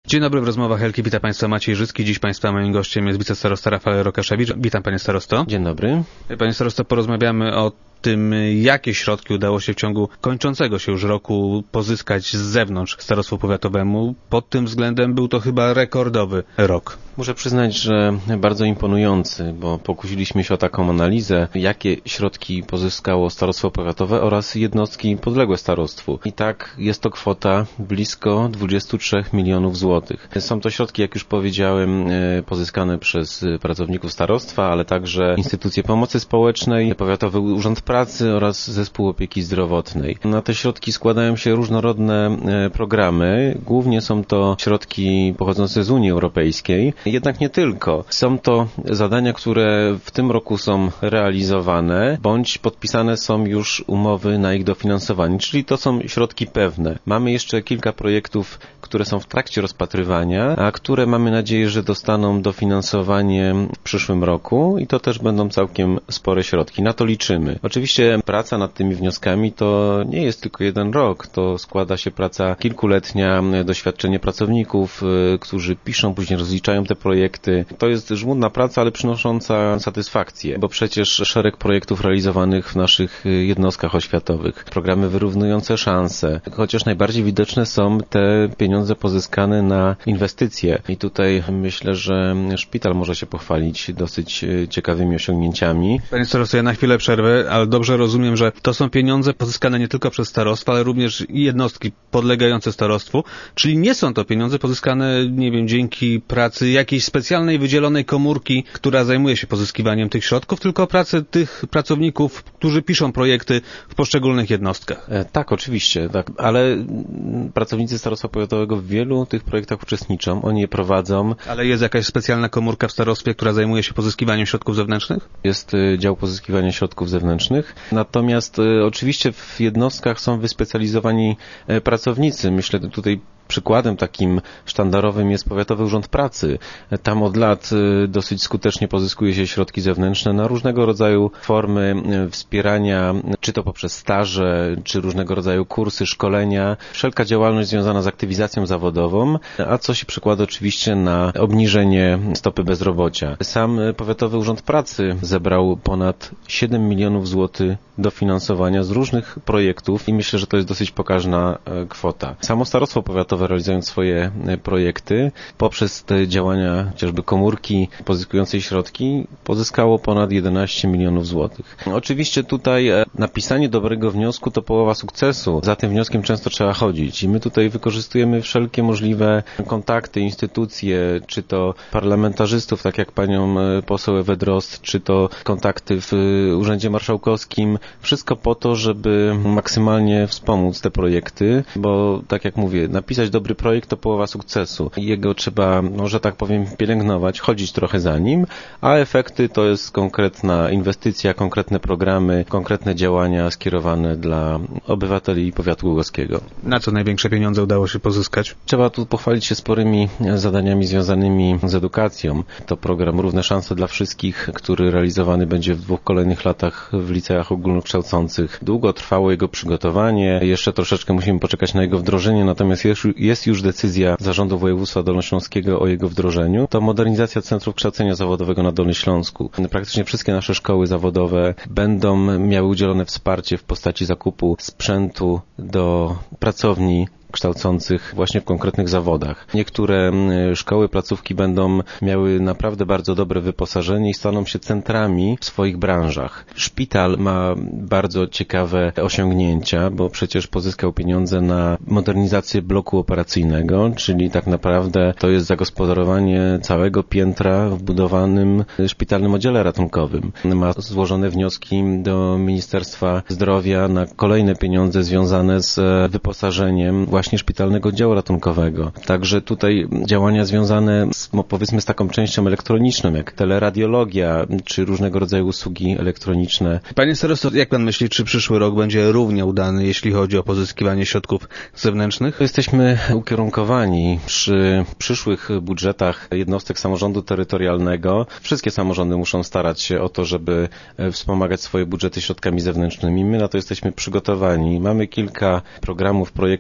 Dzień dobry, w rozmowach Elki wita Państwa Maciej Życki. Dziś Państwa moim gościem jest wicestarosta Rafael Rokaszewicz. Witam Panie Starosto. Dzień dobry. Panie Starosto, porozmawiamy o tym, jakie środki udało się w ciągu kończącego się już roku pozyskać z zewnątrz starostwu powiatowemu. Pod tym względem był to chyba rekordowy rok. Muszę przyznać, że bardzo imponujący, bo pokusiliśmy się o taką analizę, jakie środki pozyskało starostwo powiatowe oraz jednostki podległe starostwu. I tak jest to kwota blisko 23 milionów złotych. Są to środki, jak już powiedziałem, pozyskane przez pracowników starostwa, ale także instytucje pomocy społecznej, Powiatowy Urząd Pracy oraz Zespół Opieki Zdrowotnej. Na te środki składają się różnorodne programy. Głównie są to środki pochodzące z Unii Europejskiej. Jednak nie tylko. Są to zadania, które w tym roku są realizowane, bądź podpisane są już umowy na ich dofinansowanie, czyli to są środki pewne. Mamy jeszcze kilka projektów, które są w trakcie rozpatrywania, a które mamy nadzieję, że dostaną dofinansowanie w przyszłym roku i to też będą całkiem spore środki. Na to liczymy. Oczywiście praca nad tymi wnioskami to nie jest tylko jeden rok, to składa się praca kilkuletnia, doświadczenie pracowników, którzy piszą, później rozliczają te projekty. To jest żmudna praca, ale przynosząca satysfakcję, bo przecież szereg projektów realizowanych w naszych jednostkach oświatowych, programy wyrównujące szanse, chociaż najbardziej widoczne są te pieniądze pozyskane na inwestycje. I tutaj myślę, że szpital może się pochwalić dosyć ciekawymi osiągnięciami. Panie starosto, ja na chwilę przerwę, ale dobrze rozumiem, że to są pieniądze pozyskane nie tylko przez starostwa, ale również i jednostki podlegające starostwu, czyli nie są to pieniądze pozyskane, nie wiem, dzięki pracy jakiejś specjalnej, wydzielonej komórki, która zajmuje się pozyskiwaniem tych środków, tylko pracy tych pracowników, którzy piszą projekty w poszczególnych jednostkach. Tak, oczywiście, tak, ale pracownicy starostwa powiatowego w wielu tych projektach uczestniczą, oni je prowadzą. Ale jest jakaś specjalna komórka w starostwie, która zajmuje się pozyskiwaniem środków zewnętrznych? Jest dział pozyskiwania środków zewnętrznych, natomiast oczywiście w jednostkach są wyspecjalizowani pracownicy. Myślę tutaj przykładem takim sztandarowym jest Powiatowy Urząd Pracy. Tam od lat dosyć skutecznie pozyskuje się środki zewnętrzne na różnego rodzaju formy wspierania, czy to poprzez staże, czy różnego rodzaju kursy, szkolenia. Wszelka działalność związana z aktywizacją zawodową, a co się przekłada oczywiście na obniżenie stopy bezrobocia. Sam Powiatowy Urząd Pracy zebrał ponad 7 milionów złotych dofinansowania z różnych projektów i myślę, że to jest dosyć pokaźna kwota. Samo starostwo powiatowe, realizując swoje projekty, poprzez te działania chociażby komórki pozyskującej środki, pozyskało ponad 11 milionów złotych. Oczywiście tutaj napisanie dobrego wniosku to połowa sukcesu. Za tym wnioskiem często trzeba chodzić i my tutaj wykorzystujemy wszelkie możliwe kontakty, instytucje, czy to parlamentarzystów, tak jak panią poseł Ewę Drozd, czy to kontakty w Urzędzie Marszałkowskim. Wszystko po to, żeby maksymalnie wspomóc te projekty, bo tak jak mówię, napisać dobry projekt to połowa sukcesu. Jego trzeba, że tak powiem, pielęgnować, chodzić trochę za nim, a efekty to jest konkretna inwestycja, konkretne programy, konkretne działania skierowane dla obywateli powiatu głogowskiego. Na co największe pieniądze udało się pozyskać? Trzeba tu pochwalić się sporymi zadaniami związanymi z edukacją. To program Równe Szanse dla Wszystkich, który realizowany będzie w 2 kolejnych latach w liceach ogólnokształcących. Długo trwało jego przygotowanie, jeszcze troszeczkę musimy poczekać na jego wdrożenie, natomiast jest już decyzja Zarządu Województwa Dolnośląskiego o jego wdrożeniu. To modernizacja Centrów Kształcenia Zawodowego na Dolnym Śląsku. Praktycznie wszystkie nasze szkoły zawodowe będą miały udzielone wsparcie w postaci zakupu sprzętu do pracowni kształcących właśnie w konkretnych zawodach. Niektóre szkoły, placówki będą miały naprawdę bardzo dobre wyposażenie i staną się centrami w swoich branżach. Szpital ma bardzo ciekawe osiągnięcia, bo przecież pozyskał pieniądze na modernizację bloku operacyjnego, czyli tak naprawdę to jest zagospodarowanie całego piętra w budowanym szpitalnym oddziale ratunkowym. Ma złożone wnioski do Ministerstwa Zdrowia na kolejne pieniądze związane z wyposażeniem właśnie szpitalnego oddziału ratunkowego. Także tutaj działania związane powiedzmy z taką częścią elektroniczną, jak teleradiologia, czy różnego rodzaju usługi elektroniczne. Panie starosto, jak pan myśli, czy przyszły rok będzie równie udany, jeśli chodzi o pozyskiwanie środków zewnętrznych? Jesteśmy ukierunkowani przy przyszłych budżetach jednostek samorządu terytorialnego. Wszystkie samorządy muszą starać się o to, żeby wspomagać swoje budżety środkami zewnętrznymi. My na to jesteśmy przygotowani. Mamy kilka programów, projektów przygotowanych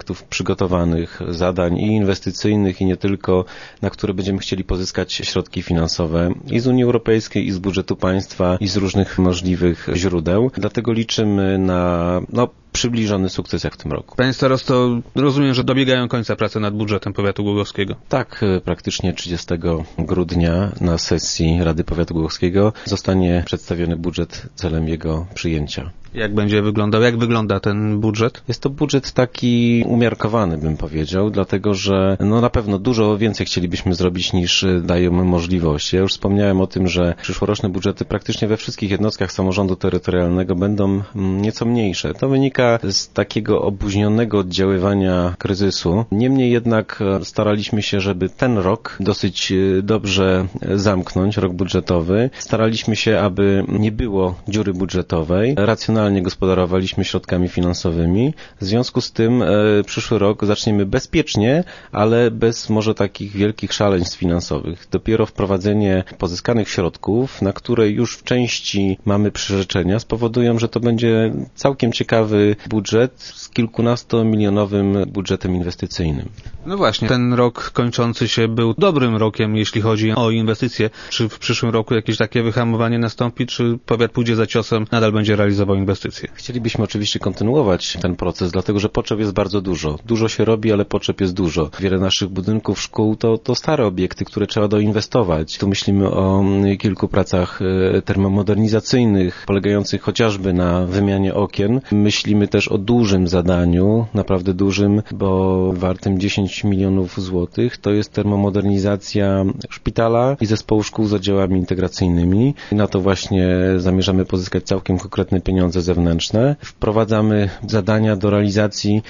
przygotowanych zadań i inwestycyjnych, i nie tylko, na które będziemy chcieli pozyskać środki finansowe i z Unii Europejskiej, i z budżetu państwa, i z różnych możliwych źródeł. Dlatego liczymy na przybliżony sukces jak w tym roku. Panie starosto, rozumiem, że dobiegają końca prace nad budżetem powiatu głogowskiego. Tak, praktycznie 30 grudnia na sesji Rady Powiatu Głogowskiego zostanie przedstawiony budżet celem jego przyjęcia. Jak będzie wyglądał? Jak wygląda ten budżet? Jest to budżet taki umiarkowany, bym powiedział, dlatego że na pewno dużo więcej chcielibyśmy zrobić niż dają możliwości. Ja już wspomniałem o tym, że przyszłoroczne budżety praktycznie we wszystkich jednostkach samorządu terytorialnego będą nieco mniejsze. To wynika z takiego opóźnionego oddziaływania kryzysu. Niemniej jednak staraliśmy się, żeby ten rok dosyć dobrze zamknąć, rok budżetowy. Staraliśmy się, aby nie było dziury budżetowej. Racjonalnie gospodarowaliśmy środkami finansowymi. W związku z tym przyszły rok zaczniemy bezpiecznie, ale bez może takich wielkich szaleństw finansowych. Dopiero wprowadzenie pozyskanych środków, na które już w części mamy przyrzeczenia, spowodują, że to będzie całkiem ciekawy budżet z kilkunastomilionowym budżetem inwestycyjnym. No właśnie, ten rok kończący się był dobrym rokiem, jeśli chodzi o inwestycje. Czy w przyszłym roku jakieś takie wyhamowanie nastąpi, czy powiat pójdzie za ciosem, nadal będzie realizował inwestycje? Chcielibyśmy oczywiście kontynuować ten proces, dlatego że potrzeb jest bardzo dużo. Dużo się robi, ale potrzeb jest dużo. Wiele naszych budynków, szkół to stare obiekty, które trzeba doinwestować. Tu myślimy o kilku pracach termomodernizacyjnych, polegających chociażby na wymianie okien. Myślimy też o dużym zadaniu, naprawdę dużym, bo wartym 10 milionów złotych. To jest termomodernizacja szpitala i zespołu szkół z oddziałami integracyjnymi. Na to właśnie zamierzamy pozyskać całkiem konkretne pieniądze zewnętrzne. Wprowadzamy zadania do realizacji,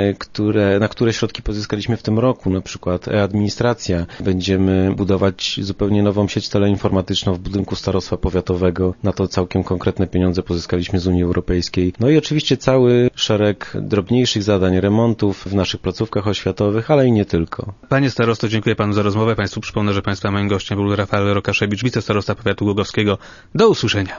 na które środki pozyskaliśmy w tym roku, na przykład e-administracja. Będziemy budować zupełnie nową sieć teleinformatyczną w budynku starostwa powiatowego. Na to całkiem konkretne pieniądze pozyskaliśmy z Unii Europejskiej. No i oczywiście cały szereg drobniejszych zadań, remontów w naszych placówkach oświatowych, ale i nie tylko. Panie starosto, dziękuję panu za rozmowę. Państwu przypomnę, że państwa moim gościem był Rafael Rokaszewicz, wicestarosta powiatu głogowskiego. Do usłyszenia.